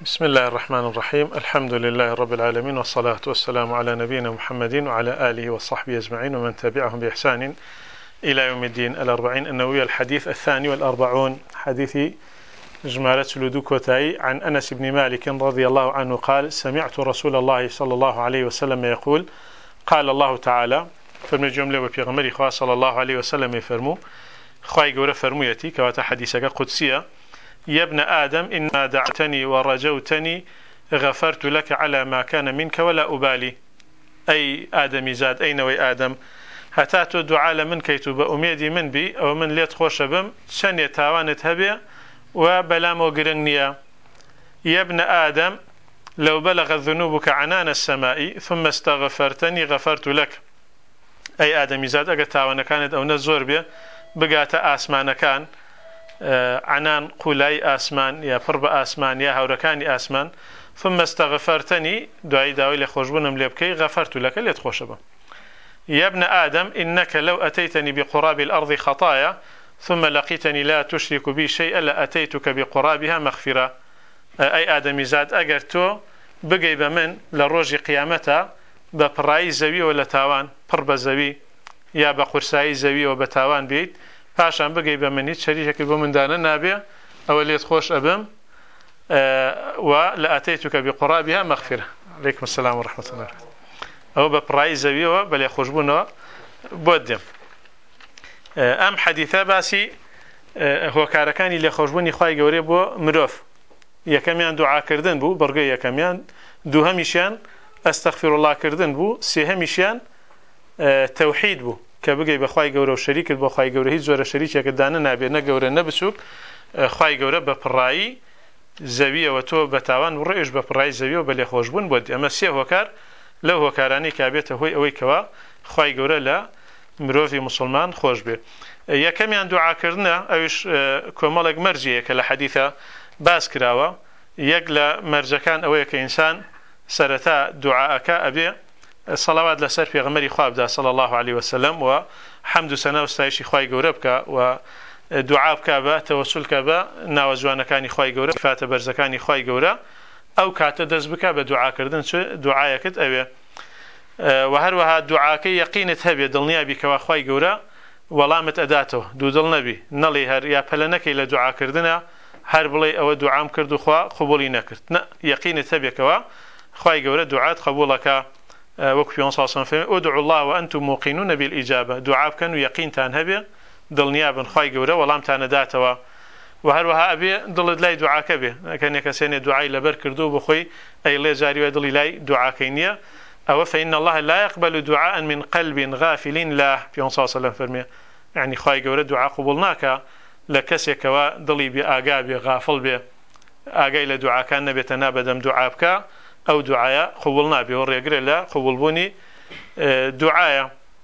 بسم الله الرحمن الرحيم. الحمد لله رب العالمين، والصلاة والسلام على نبينا محمد وعلى آله وصحبه أجمعين ومن تبعهم بإحسان إلى يوم الدين. الأربعين النووية، الحديث الثاني والأربعون، حديث جمالة لدوكوتاي عن أنس بن مالك رضي الله عنه قال: سمعت رسول الله صلى الله عليه وسلم يقول: قال الله تعالى، فرمي جملة وبيغمري خواه صلى الله عليه وسلم يفرمو خواهي قورة فرميتي كواتا حديثك قدسية: يا ابن آدم إنما دعوتني ورجوتني غفرت لك على ما كان منك ولا أبالي. أي آدمي زاد، أي نوي آدم، هتاتو دعاء لمن كيتو بأميدي من بي أو من ليت خوش بم شن تاوانت هبي وبلام وقرنيا. يا ابن آدم لو بلغت ذنوبك عنان السماء ثم استغفرتني غفرت لك. أي آدمي زاد، أقا تاوانا كانت أو نزور بي بقات آسمان كان عنان قولاي آسمان يا فرب آسمان يا هوركاني آسمان، ثم استغفرتني دعي داوي لخوشبونم ليبكي غفرت لك ليتخوشبا. يا ابن آدم إنك لو أتيتني بقراب الأرض خطايا ثم لقيتني لا تشرك بي شيئا لأتيتك بقرابها مغفرة. أي آدمي زاد، أجر تو بقي بمن لروج قيامتها ببراي زوي ولا تاوان برب زوي يا بقرساي زوي وبتاوان بيت پاشان بگەی بە من هیچ شەریکێکی بۆ مندانە نابێ ئەوە لێت خۆش ئەبم و لأتيتك بقرابها مغفرة. عليكم السلام ورحمة الله. ئەو بە پڕایی زەویەوە بە لێ خۆشبوونەوە بۆ دێم. ئەم حەدیثە باسی هۆکارەکانی لێ خۆشبوونی خوای گەورەی بۆ مرۆڤ. یەکەمیان دوعاکردن بوو، بەڕگەی یەکەمیان، دووهەمیشیان ئەستەغفر الله کردن بوو، سێهەمیشیان تەوحید بوو کە بگەی بە خوای گەورە و شەریکت بۆ خوای گەورە هیچ زۆرە شەریکێکت دانە نابێت، نە گەورە نە بچووک. خوای گەورە بە پڕایی زەویەوە تۆ بە تاوان بڕێژ بە پڕایی زەویەوە بە لێخۆشبوون بۆ. ئەمە سێ هۆکار لەو هۆکارانەی کە بێتە هۆی ئەوەی کەوا خوای گەورە لە مرۆڤی مسلمان خۆش بێ. یەکەمیان دوعاکردنە، ئەویش کۆمەڵێک مەرجەیە کە لە حەدیثە باس کراوە. یەک لە مەرجەکان ئەوەیە کە ئینسان سەرەتا دوعاەکە ئەبێ صلوات لەسەر پێغەمبەری خوا بدا صلی الله عليه وسلم و حەمد و سەنا و ستایشی خوای گەورە بکە و دوعا بکە بە تەوەسول کە بە ناوە جوانەکانی خوای گەورە، صفاتە بەرزەکانی خوای گەورە. ئەو کاتە دەست بکە بە دوعاکردن چ دوعایەکت ئەوێ. و هەروەها دوعاکەی یەقینت هەبێ، دڵنیابی کەوا خوای گەورە وەڵامت ئەداتەوە، دوودڵ نەبی، نەڵێ هەر یا پەلە نەکەی لە دوعاکردنە هەر بڵێ ئەوە دوعام کرد و خوا قبوڵی نەکرد. نە، یەقینت هەبێکەوە خوای گەورە دوعات قبوڵەکە. وەکو پێغەمبەر صلی الله علیه و سلم ادعوا الله وانتم موقنون بالإجابة. دعا بکەن و یەقینتان هەبێ، دڵنیابن خوای گەورە وەڵامتان داتەوە. و هەروەها ئەبێ دڵت لای دوعاکە بێ، نەکەنێ کەسێنێ دوعای لەبەر کردو بۆ خۆی ئەیڵێ جاری وای دڵی لای دوعاکەی نییە. ئەوە فإن الله لا يقبل دعاء من قلب غافل له. پێغەمبەر صلی الله علیه و سلم فەرمێ یعنی خوای گەورە دوعا قبوڵ ناکە لە کەسێکەوە دڵی بێ ئاگا بێ، غافڵ بێ، ئاگای لە دوعاکان نەبێتە نابەدەم دوعا بکە، ئەو دوعایە قبوڵ نابێ و ڕێگرێت لە قبوڵبوونی دوعایە.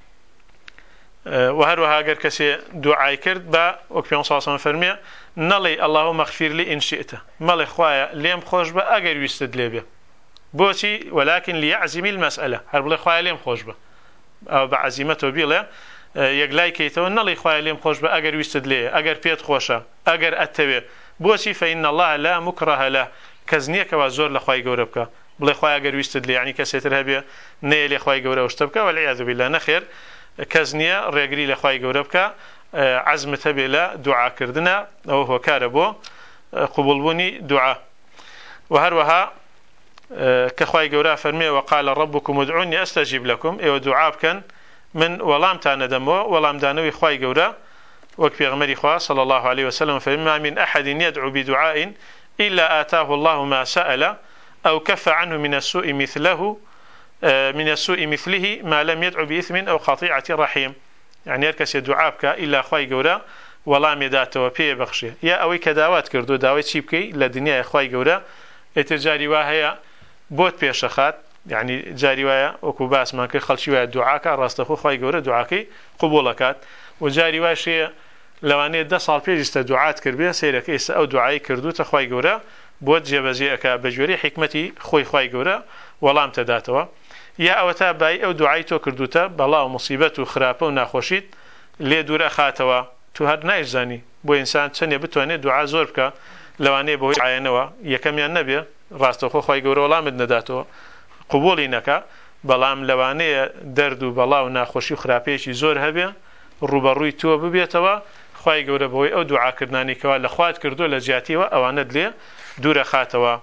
و هەروەها ئەگەر کەسێ دوعای کرد بە وەکو پێغەمبەر صلی الله علیه و سلم فەرمێ نەڵێ اللهم اغفر لي إن شئت، مەڵێ خوایە لێم خۆش بە ئەگەر ویستت لێ بێ. بۆچی؟ ولكن ليعزم المسألة، هەر بڵێ خوایە لێم خۆش بە، ئەو بە عەزیمەتەوە بیڵێ یەکلای کەیتەوە، نەڵێ خوایە لێم خۆش بە ئەگەر ویستت لێ، ئەگەر پێت خۆشە، ئەگەر ئەتەوێ. بۆچی؟ فإن الله لا مكره له، کەس نییەکەوە زۆر لە خوای گەورە بکە بڵێ خوای ئەگەر ویستت لێ، یعنی کەسێتر هەبێ نەیە لێ خوای گەورە شتە بکە، والعیاذ بالله. نەخێر، کەس نییە ڕێگری لە خوای گەورە بکە، عەزمت هەبێ لە دوعاکردنە، ئەوە هۆکارە بۆ قبوڵبوونی دوعا. و هەروەها کە خوای گەورە فەرمێ وقال ربكم ادعوني استجب لكم، ئێوە دوعا بکەن من وەڵامتان ئەدەمەوە. وەڵامدانەوەی خوای گەورە وەک پێغەمبەری خوا صلی الله عليه وسلم فەرمێ ما من أحد يدعو بدعاء إلا آتاه الله ما سأل أو كف عنه من السوء مثله ما لم يدعو بإثم أو قطيعة رحيم. يعني هركس دعاء بك إلا خوای گەورە وەڵامی داتەوە، پێ بەخشێ. یا ئەوەی کە داوات کردو داوای چی بکەی لە دنیای خوای گەورە، ئێتر جاری وا هەیە بۆت پێشەخات، یعنی جاری وایە وەکو باسمان کرد خەڵکی وایە دوعاکە ڕاستەخۆ خوای گەورە دوعاکەی قبوڵەکات. و جاری واشەیە لەوانەیە 10 ساڵ پێش ئێستا دوعات کردبێ، سەیرەکە ئێستا ئەو دوعای کردوتە خوای گەورە بۆت جێبەجێ ئەکا بە جۆرەی حیکمەتی خۆی خوای گەورە وەڵام تەداتەوە. یا ئەوە تا بای ئەو دوعای تۆ کردوتە بەڵاو موسیبەت و خراپە و ناخۆشیت لێ دوور ئەخاتەوە، تو هەر نایزانی. بۆ ئینسان چەندێ بتوانێت دوعا زۆر بکە لەوانەیە بەهۆی عایەنەوە یەکەمیان نەبێ ڕاستەوخۆ خی گەورە وەڵامت نەداتەوە قبوڵی نەکە بەڵام لەوانەیە دەرد و بەڵاو ناخۆشی و خراپەیەکی زۆر هەبێ ڕوبەڕووی تۆ ببێتەوە خی گەورە بەوەی ئەو دوعاکردانی کەوا لە خوات کردو لە جیاتیەوە ئەوانت لێ دوورە خاتەوە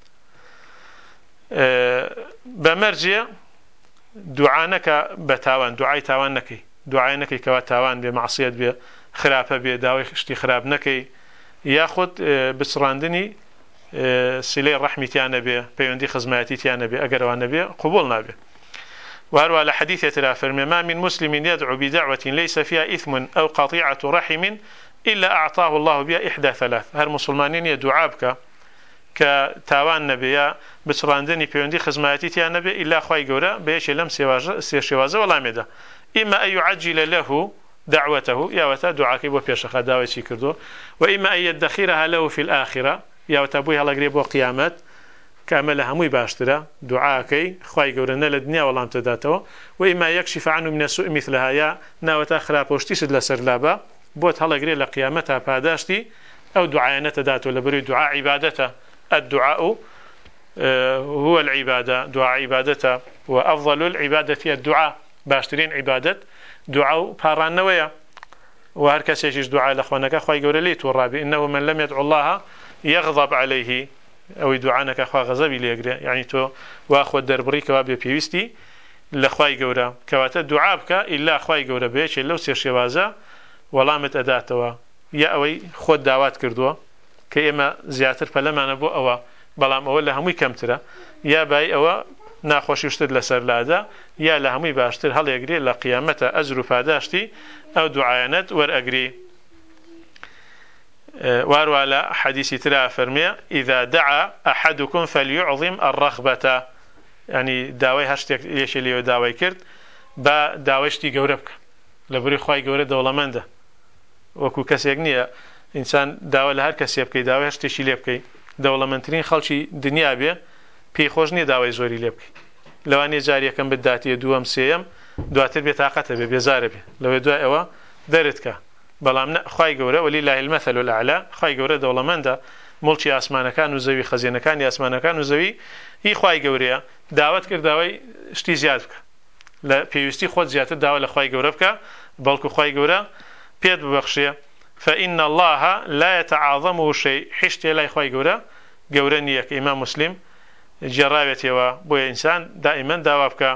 بەمەرجێ دوعانەکە بە تاوان دوعای تاوان نەکەی دوعای نەکەی کەوا تاوان بێ معسیەت بێ خراپە بێ داوای شتی خراپ نەکەی یاخود بچڕاندنی سلەی ڕەحمیتیانە بێ پەیوەندی خزمەتیتیانە بێ ئەگەر ئەوانە بێ قبول نابێ وهروە لە حديث ترى فرمي ما من مسلم يدعو بدعوة ليس فيها إثم أو قطيعة رحم إلا أعطاه الله بها إحدى ثلاث هر مسلمانين يدعا بك كتاوان نبيا بتراندني بيوندي خزماتي نبي إلا خواي جورا بيش لم سيشوازة ولا مدى إما أن يعجل له دعوته يا وتا دعاك وبيش خداوي كردو وإما أن يدخرها له في الآخرة يا وتابوها لقريب وقيامات كامل هموي باشترا دعاكي خواي جورنا للدنيا ولا امتداتوا وإما يكشف عنه من السوء مثلها يا ناوتا خراب وشتيسد لسرلابا بوت هلا قريب لقيامتها باداشتي أو دعاء تداتو لبري دعاء عبادته الدعاء هو العبادة دعاء عبادته وأفضل العبادة الدعاء باشترين عبادة دعاء بارانويا وهركس يجيش دعاء لأخوانك خواي جوري ليت والرابي إنه من لم يدعو الله يغضب عليه أو دعانك أخوة غضبي ليقرأ يعني تو وأخوة دربري كوابي بيوستي لخواي جورا كواتا دعابك إلا خواي جورا بيش لو سير شوازا ولامت أداتوا يا أوي خود دعوات كردوا كإما زياتر فلما نبو أوا بلام أول لهمي كمترا يا باي أوا ناخوشي وشتد لسر لادا يا لهمي باشتر هل يقري لقيامته أزر فاداشتي أو دعاينت ور أقري وارو على حديث ترى فرمي إذا دعا أحدكم فليعظم الرغبة يعني داوي هشتك ليش اللي داوي كرد با داويشتي جوربك لبري خواي جورد دولمنده وكو كسيغنيه إنسان داوى لهر كسي بكي داوى هشتشي لبكي دولمنترين خلشي دنيا بيه پی خۆش نییە داوای زۆری لێ بکەیت لەوانەیە جاریەکەم بداتیە دووەم سێەم دواتر بێتاقەتە بێ بێزارە بێ لەوێ دوای ئەوە دەرت کە بەڵام خوای گەورە وەلیلله المەثل الأعلى خوای گەورە دەوڵەمەندە مڵکی ئاسمانەکان و زەوی خەزینەکانی ئاسمانەکان و زەوی هی خوای گەورەیە داوت کرد داوای شتی زیاد بکە لە پێویستی خۆت زیاتر داوا لە خوای گەورە بکە بەڵکو خوای گەورە پێت ببەخشێ فإن الله لا يتعاظمه شيء حشتي لا خوای گەورە گەورە نییە کە ئیمام مسلم جراوێتەوە بۆ ئینسان دائما داوا بکە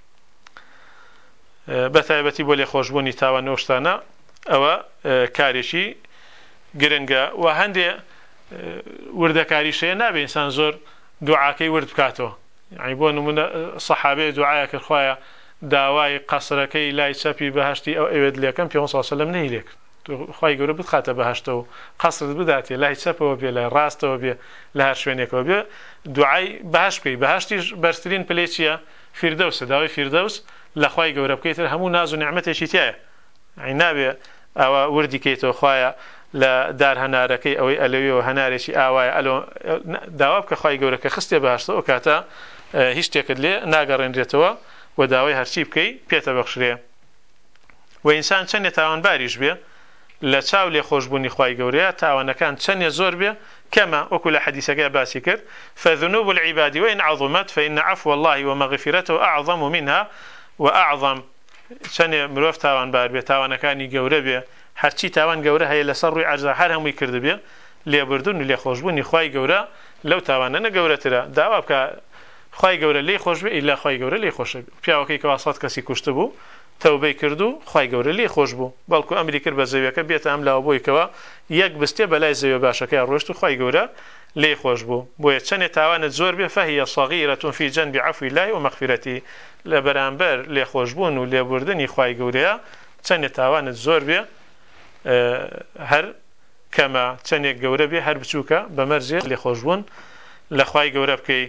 بەتایبەتی بۆ لێخۆشبوونی تاوان نۆشتانە ئەوە کارێکی گرنگە و هەندێ وردەکاریشەیە نابێ ئینسان زۆر دوعاکەی ورد بکاتەوە یعنی بۆ نمونە سەحابەی دوعایە کرد خوایە داوای قەسرەکەی لای چەپی بەهەشتی ئەو ئەوێت لێکەم پێ سەلەم نەی لێک خوای گەورە بخاتە بەهەشتەوە قەسرت بداتێ لای چەپەوە بێ لای ڕاستەوە بێ لە هەر شوێنێکەوە بێ دوعای بەهەشت بکەی بەهەشتیش بەرزترین پلەی چییە فیردەوسە داوای فیردەوس لە خوای گەورە بکەیتر هەموو ناز و نیعمەتێکی تایە یعنی نابێ ئەوە وردی کەیتەوە خوایە لە دار هەنارەکەی ئەوەی ئەلەویەوە هەنارێکی ئاوایە داوا بکە خوای گەورە کە خستێ بەهەشتەوە کاتە هیچ شتێکت لێ ناگەڕێنرێتەوە و داوای هەرچی بکەی پێتە بەخشرێ و ئینسان چەندێ تاوانباریش بێ لە چاو لێ خۆشبوونی خوای گەورەیە تاوانەکان چەندێ زۆر بێ كما وكل حديثك باسي كرد فذنوب العباد وإن عظمت فإن عفو الله ومغفرته أعظم منها وأعظم چەندێ مرۆڤ تاوان بار بێ تاوانەکانی گەورە بێ هەرچی تاوان گەورە هەیە لەسەر ڕووی عەرزە هەر هەمووی کرد بێ لێبوردن و لێخۆشبوونی خوای گەورە لەو تاوانانە گەورەترە داوا بکە خوای گەورە لێی خۆش بێ ئیلا خوای گەورە لێی خۆشە پیاوەکەی کەوا 100 کەسی کوشت بوو تەوبەی کردو خوای گەورە لێی خۆش بوو بەڵکو ئەمری کرد بە زەویەکە بێتە ئەم لاوە بۆی کەوە یەک بستێ بەلای زەویە باشەکەی ڕۆشت و خوای گەورە لێی خۆش بوو بۆیە چەندێ تاوانت زۆر بێ فهي صغيرة في جنب عفو الله ومغفرته لە بەرامبەر لێخۆشبوون و لێبوردنی خوای گەورەیە چەندێ تاوانت زۆر بێ هەر کەمە چەندێک گەورە بێ هەر بچووکە بەمەرجێ لێخۆشبوون لە خوای گەورە بکەی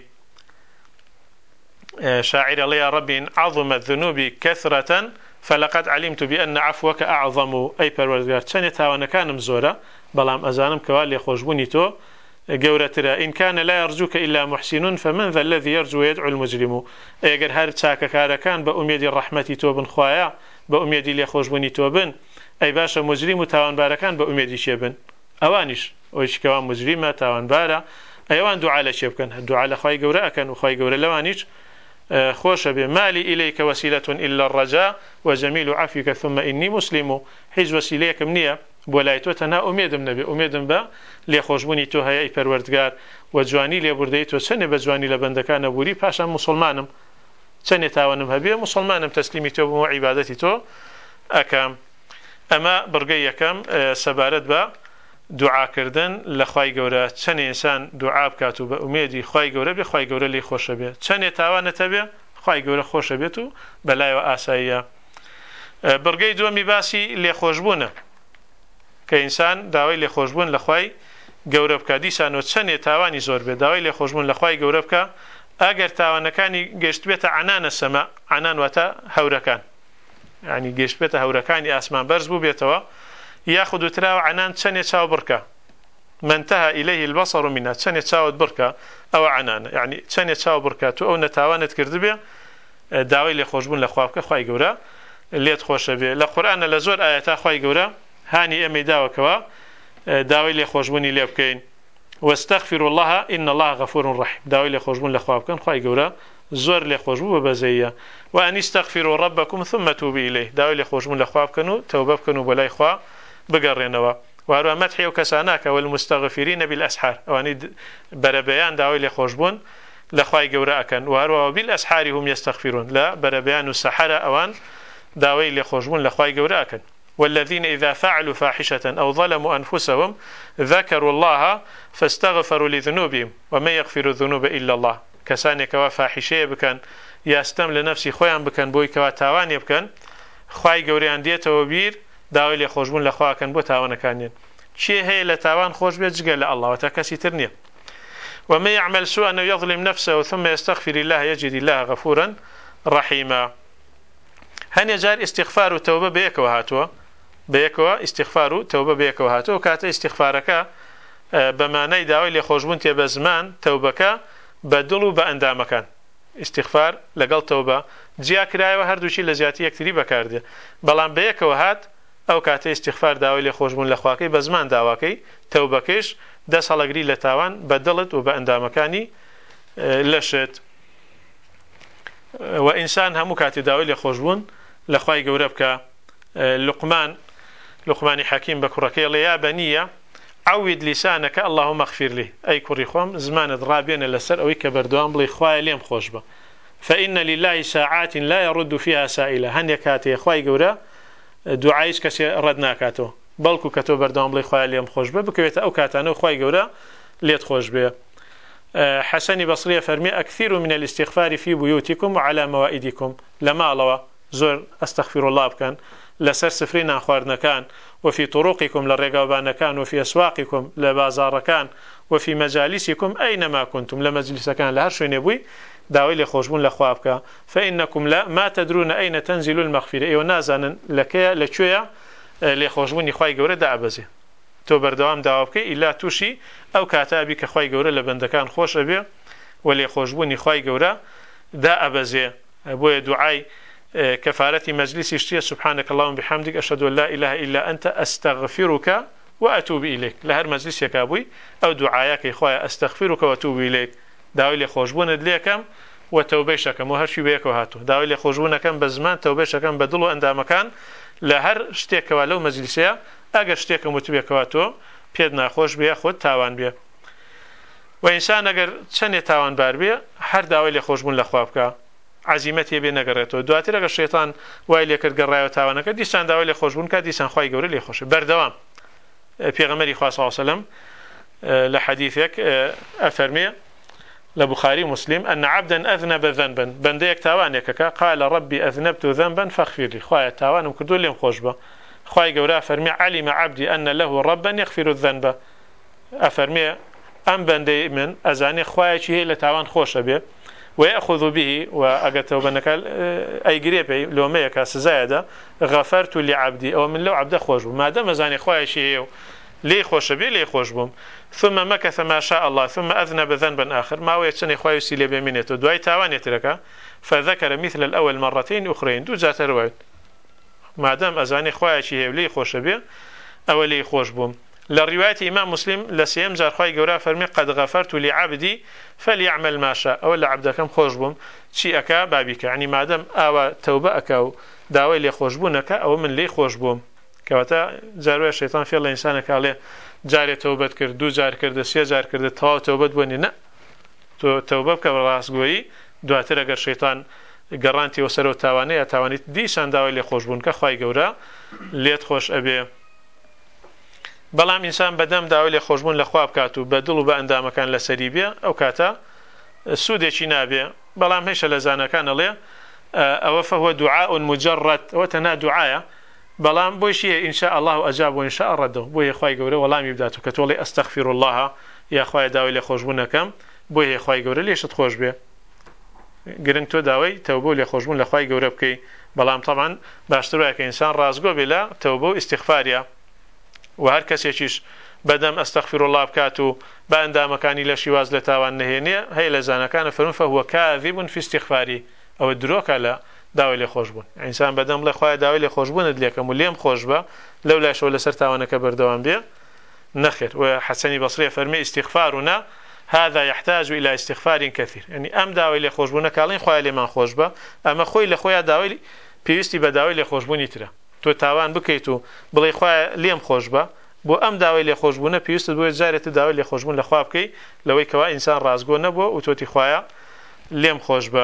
شاعر الله يا ربي إن عظمت ذنوبي كثرة فلقد علمت بأن عفوك أعظم أي پروردگار چنه تاوان كانم زورا بلام أزانم كوالي خوشبوني تو گەورەترە إن كان لا يرجوك إلا محسن فمن ذا الذي يرجو ويدعو المجرم ئەگەر هەر چاکەکارەکان بە ئومێدی ڕەحمەتی تۆ بن خوایە بە ئومێدی لێخۆشبوونی تۆ بن ئەی باشە مجرم و تاوانبارەکان بە ئومێدی شێ بن ئەوانیش ئەوەی کەوا مجریمە تاوانبارە ئەوان دوعا لە چێ بکەن دوعا لە خوای گەورە ئەکەن و خوای گەورە لەوانیش خۆشە بێ مالی إليك وسيلة إلا الرجاء وجميل عفوك ثم إني مسلم هیچ وسیلەیەکم نییە بۆ لای تۆ تەنها ئومێدم نەبێ ئومێدم بە لێخۆشبوونی تۆ هەیە ئەی پەروەردگار و جوانی لێبوردەی تۆ چەندێ بە جوانی لە بەندەکانە بووری پاشان موسڵمانم چەندێ تاوانم هەبێ موسڵمانم تەسلیمی تۆ بووم و عیبادەتی تۆ ئەکەم ئەمە بڕگەی یەکەم سەبارەت بە دوعاکردن لە خوای گەورە چەند ئینسان دوعا بکات و بە ئومێدی خوای گەورە بێ خوای گەورە لێی خۆشە بێ چەندێ تاوانەتە بێ خوای گەورە خۆشە بێت و بەلایەوە ئاساییە بڕگەی دووەمی باسی لێخۆشبوونە کە ئینسان داوای لێخۆشبوون لە خوای گەورە بکە دیسانەوە چەندێ تاوانی زۆر بێت داوای لێخۆشبوون لە خوای گەورە بکە ئەگەر تاوانەکانی گەشت بێتە عنانە سەما عنان واتە هەورەکان یعنی گەشت بێتە هەورەکانی ئاسمان بەرز بوو بێتەوە یاخود وتراوە عنان چەندێ چاو بڕکە منتهى إليه البصر منها چەندێ چاوت بڕکە ئەوە عنانە یعنی چەندێ چاو بڕکە تو ئەو نەتاوانت کردبێ داوای لێخۆشبوون لە خوا بکە خوای گەورە لێت خۆشە بێ لە قورئانە لە زۆر ئاەتا خوای گەورە هانی ئەمەی داوەکەوە داوای لێخۆشبوونی لێ بکەین واستغفر الله إن الله غفور رحيم داوای لێخۆشبوون لە خوا بکەن خوای گەورە زۆر لێخۆشبوو بەبەزەیە وأن استغفروا ربكم ثم توبوا إليه داوای لێخۆشبوون لە خوا بکەن و تەوبە بکەن و بۆ لای خوا بگەڕێنەوە وهروە مەدحی و کەساناکە والمستغفرين بالأسحار ئەوانەی بەرەبەیان داوای لێخۆشبوون لە خوای گەورە ئەکەن وهروە بالأسحار هم يستغفرون لە بەرەبەیان و سەحەرە ئەوان داوای لێخۆشبوون لە خوای گەورە ئەکەن والذين إذا فعلوا فاحشة أو ظلموا أنفسهم ذكروا الله فاستغفروا لذنوبهم وما يغفر الذنوب إلا الله كسانك وفاحشة بكن يستم لنفسي خويا بكن بوي كوا تاواني بكن خوای گەورەیان دێتەوە بیر داوای لێخۆشبوون لە خوا ئەکەن بۆ تاوانەکانیان چێ هەیە لە تاوان خۆش بێت جگە لە ئەڵڵاوە تا کەسی تر نییە ومن يعمل سوءا أو يظلم نفسه ثم يستغفر الله يجد الله غفورا رحيما هەنێ جار استغفار و تەوبە بەیەکەوە هاتووە بەیەکەوە استغفار و تەوبە بەیەکەوە هاتووە کاتە استغفارەکە بەمانای داوای لێخۆشبوون تێ بە زمان تەوبەکە بە دڵ و بە ئەندامەکان استغفار لەگەڵ تەوبە جیا کرایەوە هەردووچی لە زیاتی یەکتری بەکاردێ بەڵام بەیەکەوە هات ئەو کاتە استغفار داوای لێخۆشبوون لە خواکەی بە زمان داواکەی تەوبەکەیش دەست هەڵەگری لە تاوان بە دڵت و بە ئەندامەکانی لەشت و ئینسان هەموو کاتی داوای لێخۆشبوون لە خوای گەورە بکە لقمانی حەکیم بە کوڕەکەی لە یا بەنیە عود لسانك اللهم اغفر لي أي كوري خوم زمان ضرابين لسر أو كبردوان بلي خواي ليم خوشبة فإن لله ساعات لا يرد فيها سائلة هن يكاتي خواي جورا دعايش كسي ردنا كاتو بلكو كاتو بردوان بلي خواي ليم خوشبة بكويت أو كاتانو خواي جورا ليت خوشبة حسن بصري فرمي أكثر من الاستغفار في بيوتكم وعلى موائدكم لما الله زور أستغفر الله بكان لسر سفرين أخوارنا كان وفي طرقكم للرقابان كان وفي أسواقكم لبازار كان وفي مجالسكم أينما كنتم لمجلس كان لهرشو نبوي داوي لخوشبون لخوابك فإنكم لا ما تدرون أين تنزل المغفرة أيو نازانا لكيا لكويا لخوشبون يخواي قورة دا أبزي تو بردوام داوابك إلا توشي أو كاتابي كخواي قورة لبندكان خوش أبي ولخوشبون يخواي قورة دا أبزي أبوي دعاي كفارة مجلس اشتيا سبحانك اللهم بحمدك أشهد أن لا إله إلا أنت أستغفرك وأتوب إليك لهر مجلس يكابوي أو دعاياك إخويا أستغفرك وأتوب إليك داوي لخوشبون دليكم وتوبيشكم وهرشي بيكو هاتو داوي لخوشبونكم بزمان توبيشكم بدلو أندامكان لهر شتيك ولو مجلسيا أجر شتيك متبيك هاتو بيدنا خوش بيا خود تاوان بيا وإنسان أجر سنة تاوان بار بيا هر داوي لخوشبون لخوابك عزیمەتی بێ نەگەڕێتەوە دواتر ئەگەر شەیتان وای لێ کرد گەڕایەوە تاوانەکە دیسان داوای لێ خۆشبوون کات دیسان خوای گەورە لێ خۆشە بەردەوام پێغەمبەری خوا صلی الله علیه و سلم لە حەدیثێک ئەفەرمێ لە بوخاری مسلم أن عبدا أذنب ذنبا بەندەیەک تاوانێکەکە قال ربي أذنبت ذنبا فاغفر لي خوایە تاوانم کردووە لێم خۆش بە خوای گەورە ئەفەرمێ علم عبدي أن له ربا يغفر الذنب ئەفەرمێ ئەم بەندەی من ئەزانێ خوایەکی هەیە لە تاوان خۆشە بێ ويأخذ به وأجته بنك أي قريبي لو ما يكاس زايدة غفرت لعبدي أو من لو عبد خوش ما دام زاني خوي شيء لي خوش بي لي خوش بم ثم مكث ما شاء الله ثم أذنب ذنبا آخر ما ويتشني خوي سيلي بيمينته دواي تاوان يتركه فذكر مثل الأول مرتين أخرين دو جات رواية ما دام أزاني خوي شيء لي خوش بي أو لي خوش بم للرواية إمام مسلم لسيم جار خواهي قورا فرمي قد غفرت لعبدي فليعمل ما شاء أو لعبدكم خوش بوم شي أكا بابيك يعني مادام أو توبة أكا داوي لي خوش بونك أو من لي خوش بوم كواتا جاروي الشيطان في الله إنسانك عليه جاري توبة كرد دو جار كرد سي جار كرد تواو توبة بوني نا توبة بك براس قوي دواتر أقر شيطان قرانتي وسرو تاواني تاواني ديشان داوي لي خوش بونك خواهي قورا ليت خوش أبي بەڵام ئینسان بەدەم داوای لێ خۆشبوون لە خوا بکات و بەدڵ و بە ئەندامەکان لەسەری بێ ئەو کاتە سوودێکی نابێ بەڵام هێشە لە زانەکان ئەڵێ ئەوە فهو دعاء مجرد ئەوە تەنها دوعایە بەڵام بۆیشیە ئینشاء الله ئەجاب و ئینشاء ڕەدەوە بۆیە خوای گەورە وەڵامی بداتەوە کە تۆڵێ ئەستەغفیر الله یا خوای داوای لێ خۆشبوونەکەم بۆیە خوای گەورە لێشت خۆش بێ گرنگ تۆ داوای تەوبە و لێ خۆشبوون لە خوای گەورە بکەی بەڵام طبعا باشتر وایە کە ئینسان ڕازگۆ بێ لە تەوبە و ئیستیغفاریە وهر کەسێکیش بەدەم ئەستەغفیر الله بکات و بە ئەندامەکانی لە شیواز لە تاوان نەهێنێ هەیە لە زانەکانە فەرموون فهو كاذب في استغفاره ئەوە درۆکە لە داوای لێ خۆشبوون ئینسان بەدەم بڵێ خوایە داوای لێ خۆشبوونت لێکەم و لێم خۆش بە لەو لاشەوە لەسەر تاوانەکە بەردەوام بێ نەخێر وحەسەنی بەسڕی فەرمێ استغفارنا هذا يحتاج إلى استغفار كثير يعني أم داوای لێ خۆشبوونە کاڵین خوایە لێمان خۆش بە ئەمە خۆی لە خۆیان داوای پێویستی بە داوای لێ خۆشبوونی ترە تۆ تاوان بکەیت و بڵێ خوایە لێم خۆش بە بۆ ئەم داوای لێ خۆشبوونە پێویستت بۆیە جارێت داوای لێ خۆشبوون لە خوا بکەی لەوەی کەوا ئینسان ڕازگۆ نەبووە و تۆتی خوایە لێم خۆش بە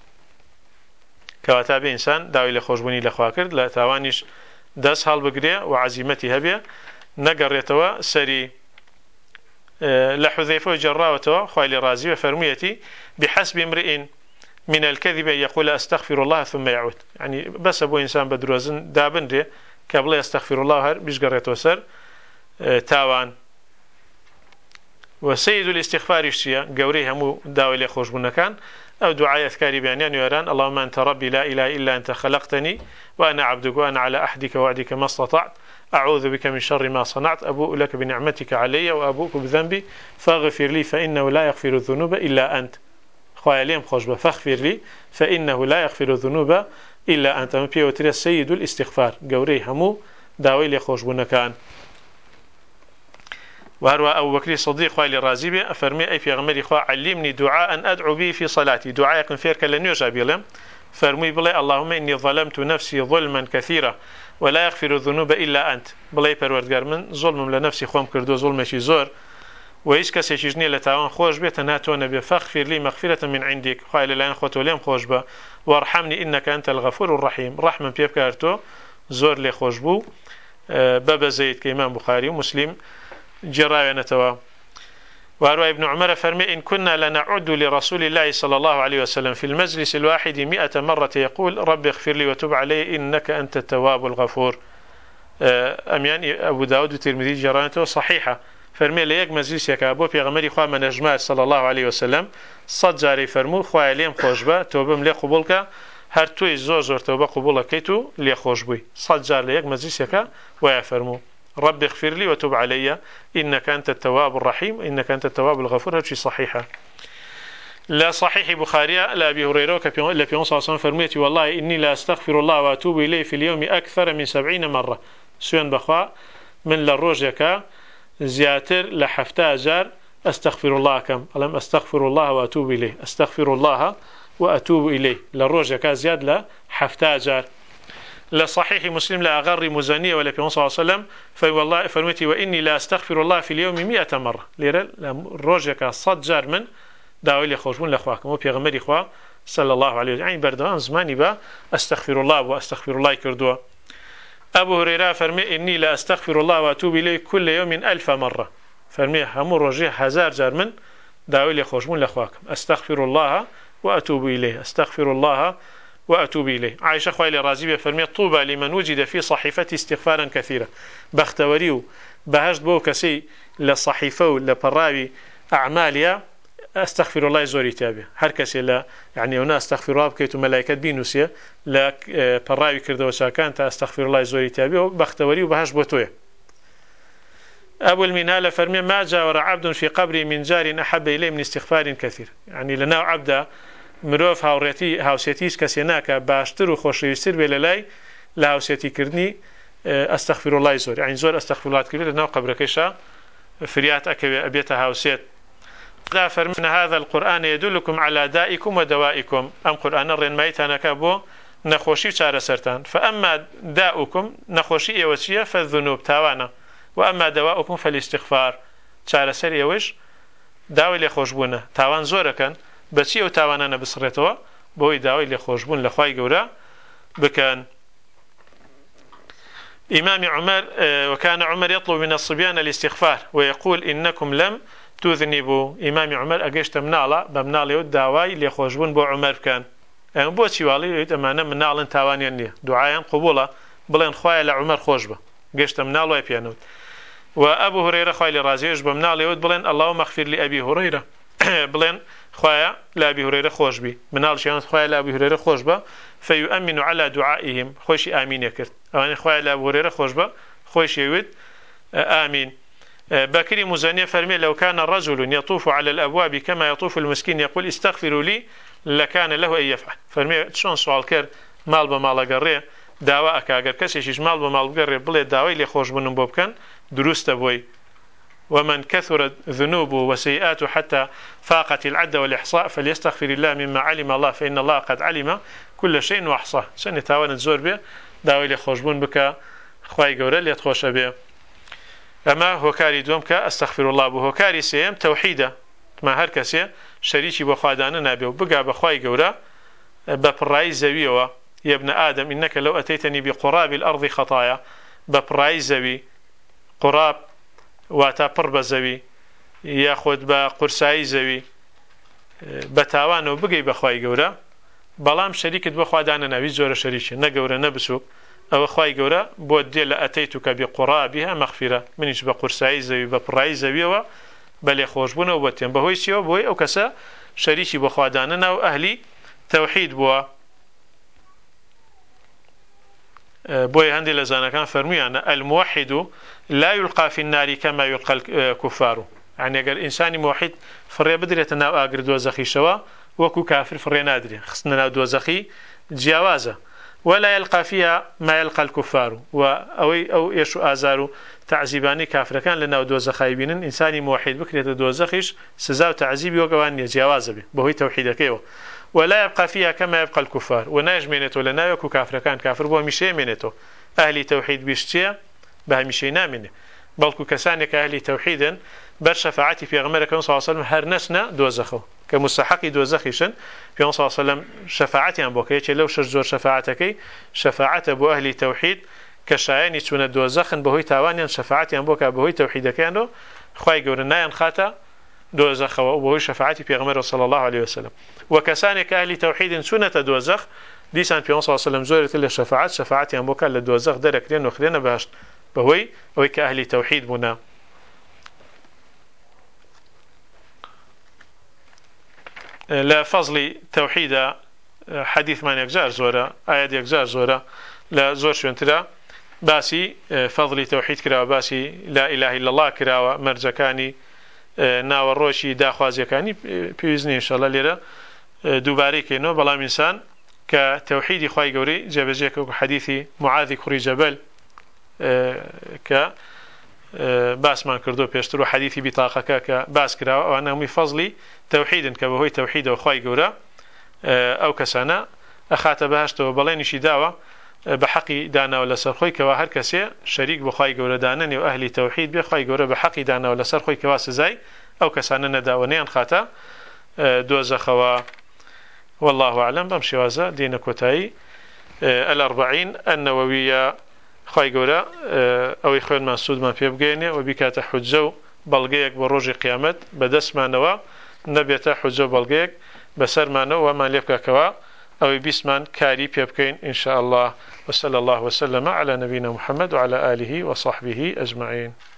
کەواتە بێ ئینسان داوای لێ خۆشبوونی لە خوا کرد لە تاوانیش دەست هەڵبگرێ و عەزیمەتی هەبێ نەگەڕێتەوە سەری لە حوذەیفە جەڕاوەتەوە خوای لێ ڕازی بە فەرموویەتی بحسب امرئ من الكذب يقول أستغفر الله ثم يعود يعني بس أبو إنسان بدروزن دابن ري كابلا يستغفر الله هر بيشقريت وسر تاوان وسيد الاستغفار الشيء قوري همو داوي لي خوش بنكان أو دعاء أذكاري بيانيان يوران اللهم أنت ربي لا إله إلا أنت خلقتني وأنا عبدك وأنا على عهدك ووعدك ما استطعت أعوذ بك من شر ما صنعت أبوء لك بنعمتك علي وأبوء بذنبي فاغفر لي فإنه لا يغفر الذنوب إلا أنت خويا ليم خوش فاغفر لي فإنه لا يغفر الذنوب إلا أنت مبيا وتري سيد الاستغفار قوري همو داوي لي خوش بنكان وهروا أبو بكر الصديق خوالي الرازي أفرمي أي في غمري خوا علمني دعاء أدعو به في صلاتي دعاء يكن فيرك لن يجاب يلم فرمي بلي اللهم إني ظلمت نفسي ظلما كثيرا ولا يغفر الذنوب إلا أنت بلي پروردگار من ظلم لنفسي خوام كردو ظلم شي زور وإيش كسي شجني لتاوان خوش بيت ناتون بفغفر لي مغفرة من عندك خوالي لان خوتو ليم خوش با وارحمني إنك أنت الغفور الرحيم رحمة بيبكارتو زور لي خوش بو بابا زيد كإمام بخاري ومسلم جراينتوا وروى ابن عمر فرمي إن كنا لنعد لرسول الله صلى الله عليه وسلم في المجلس الواحد 100 مرة يقول رب اغفر لي وتب علي إنك أنت التواب الغفور أميان أبو داود والترمذي جراينته صحيحة فرمي ليك مجلس يكابو في غمري خواه من أجمال صلى الله عليه وسلم صد جاري فرمو خواه ليم خوشبا توبم لي قبولك هر توي زور توبة قبولك كيتو لي خوشبوي صد جار ليك مجلس يكا ويا فرمو رب اغفر لي وتب علي إنك أنت التواب الرحيم إنك أنت التواب الغفور هذا شيء صحيحة لا صحيح بخاري لا أبي هريرة لا في صلى الله عليه وسلم فرميتي والله إني لا أستغفر الله وأتوب إليه في اليوم أكثر من 70 مرة سوين بخوا من للروجك زياتر لحفتا جار أستغفر الله كم ألم أستغفر الله وأتوب إليه أستغفر الله وأتوب إليه للروجك زياد لحفتا جار لصحيح مسلم لا أغر مزانية ولا في صلى الله عليه وسلم فوالله فرمتي وإني لا أستغفر الله في اليوم 100 مرة ليرى روجك صد جار من داوي لي خوشبون لأخواكم وبيغمري إخوة صلى الله عليه وسلم يعني بردوان زماني با أستغفر الله وأستغفر الله كردوا أبو هريرة فرمي إني لا أستغفر الله وأتوب إليه كل يوم 1000 مرة فرمي همو روجي 1000 جار من داوي لي خوشبون لأخواكم أستغفر الله وأتوب إليه أستغفر الله وأتوب إليه عائشة خوالي رازيبة فرمي طوبى لمن وجد في صحيفة استغفارا كثيرا بختوريو بهجد بو كسي لصحيفة لبراوي أعماليا أستغفر الله زوري تابع هر كسي لا يعني هنا أستغفر الله بكيتو ملائكة بينوسيا لا براوي كردو ساكانت أستغفر الله زوري تابع بختوريو بهجد بوتويا أبو المنهال فرمي ما جاور عبد في قبري من جار أحب إليه من استغفار كثير يعني لنا عبدا مروف هاوسيتيش كسيناك باشتر و خوشويستر بللاي لهاوسيتي كردني استغفر الله زور يعني زور استغفر الله كبير لنا قبر كيشا فريات أبيتها وسيت لا فرمنا هذا القرآن يدلكم على دائكم ودوائكم أم قرآن الرين ميتانا كابو نخوشي شار سرتان فأما داؤكم نخوشي وسيا فالذنوب تاوانا وأما دواؤكم فالاستغفار شار سر يوش داوي لخوشبونا تاوان زوركن بس يو تاوانا بصرتوا بوي داوي لخوشبون لخواي جورا بكان إمام عمر وكان عمر يطلب من الصبيان الاستغفار ويقول إنكم لم تذنبوا إمام عمر أجشت منالا بمنالي الدعواي لخوشبون بو عمر كان يعني بو تشوالي أمانة منال تاوانيا ليه دعاء قبولا بلين خوايا لعمر خوشبه جشت منالو يبيانود وأبو هريرة خوايا لرازيش بمنالي ود بلين اللهم اغفر لأبي هريرة بلين خوايا لأبي هريرة خوشبي منال شيئا خوايا لأبي هريرة خوشبه فيؤمن على دعائهم خوشي آمين يكرت يعني خوايا لأبو هريرة خوشبه خوشي يود آمين بكري مزانية فرمي لو كان الرجل يطوف على الأبواب كما يطوف المسكين يقول استغفروا لي لكان له أن يفعل فرمي شون سؤال كر مال بمال قرية دعوة أكاقر كسيش مال بمال قرية بلي دعوة اللي خوش بنم بوبكن دروس تبوي ومن كثرت ذنوبه وسيئاته حتى فاقت العد والإحصاء فليستغفر الله مما علم الله فإن الله قد علم كل شيء وأحصاه سنة تاوان تزور به دعوة اللي خوش بن بك خواي قورة اللي تخوش به أما هو كاري دومك أستغفر الله به كاري سيم توحيده ما هر كسي شريكي بخوادانا نابي وبقى بخواي قورة ببراي زويوة يا ابن آدم إنك لو أتيتني بقراب الأرض خطايا ببراي زوي قراب واتا پڕ بە زەوی یاخود بە قورسایی زەوی بەتاوانەوە بگەی بەخوای گەورە بەڵام شەریکت بە خوادانە ناوی زۆرە شەریکی نە گەورە نە بچووک ئەوە خوای گەورە بۆ دێ لە ئەتەیتوکە بقڕابیها مەغفیرە منیش بە قورسایی زەوی بە پڕایی زەویەوە بە لێخۆشبوونەوە بۆ تێم بەهۆی چیەوە بۆی ئەو کەسە شەریکی بە خوادانە ناو ئەهلی تەوحید بووە بوي هندي لزانا كان فرميانا الموحد لا يلقى في النار كما يلقى الكفار يعني قال إنسان موحد فري بدري تناو أقر دوزخي شوا وكو كافر فري نادري خصنا ناو دوزخي جوازة ولا يلقى فيها ما يلقى الكفار أو يشو آزارو تعذيباني كافر كان لناو دوزخي بينن إنسان موحد بكريت دوزخيش سزاو تعذيبي وقواني جوازة به بهوي توحيدك ايوه ولا يبقى فيها كما يبقى الكفار وناج منته لنا يكو كافر كان كافر بو مشي منته أهلي توحيد بيشتيا بها مشي نامنه بلكو كسانك أهلي توحيدا بر شفاعتي في غمرك صلى الله عليه وسلم هرنسنا دوزخو كمستحقي دوزخيشن في صلى الله عليه وسلم شفاعتي عن بوكيتش لو شجور شفاعتك شفاعة بو أهلي توحيد كشايني تون دوزخن بهوي تاوانيا شفاعتي عن بوكا بهوي توحيدك كانوا خواي قولنا ينخاتا دوزخ وهو شفاعتي في غمر صلى الله عليه وسلم وكسانك أهل توحيد سنة دوزخ ديسان في صلى الله عليه وسلم زورت له شفاعتي أن بوكا لدوزخ درك لين وخلينا بهشت بهوي أو كأهل توحيد منا لا فضل توحيد حديث من يجزار زورا آيات يجزار زورا لا زور شو انترا باسي فضل توحيد كراوة باسي لا إله إلا الله كراوة مرزكاني ناوەڕۆشی داخوازیەکانی پێویستنی ئینشەڵڵا لێرە دووبارەی کەینەوە بەڵام ئینسان کە تەوحیدی خوای گەورەی جێبەجێ کە حەدیثی معاذی کوڕی جەبەل کە باسمان کردو پێشتر و حەدیثی بیتاقەکە کە باس کراوە ئەوانە هەمووی فەزلی تەوحیدن کە بەهۆی تەوحیدەوە خوای گەورە ئەو کەسانە ئەخاتە بەهەشتەوە بەڵێنیشی داوە بحقي دانا ولا سر خوي كوا هر كسي شريك بخواي جورا دانني واهلي توحيد بخواي جورا بحقي دانا ولا سر خوي كوا سزاي او كساننا داونيان خاتا دوزخوا والله اعلم بمشي وازا دين كوتاي الأربعين النووية خواي جورا او اخوان مسعود ما بيبغيني وبكات حجو بلغيك بروج قيامت بدس ما نوا نبيت حجو بلغيك بسر ما نوا وما ليبكا كوا أو بسمان كاري بيبكين إن شاء الله وصلى الله وسلم على نبينا محمد وعلى آله وصحبه أجمعين.